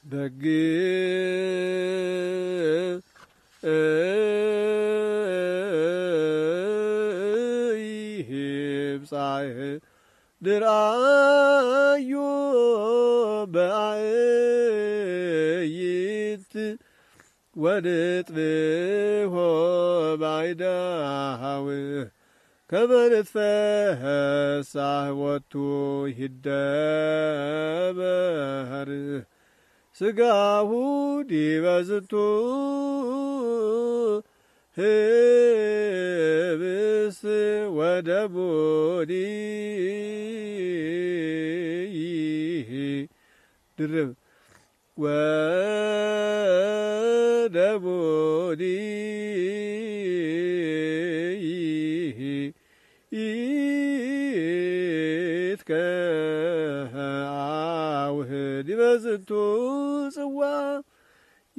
በግ ይህብጻህ ድርአዩ በአይት ወንጥብሖ ባይዳሃው ከመንትፈሳህ ወቱ ይደበር ስጋሁ ዲበ ዝንቱ ህብስት ወደሙኒ ድርብ ወደሙኒ ይትከአውህ ዲበ ዝንቱ ጽዋ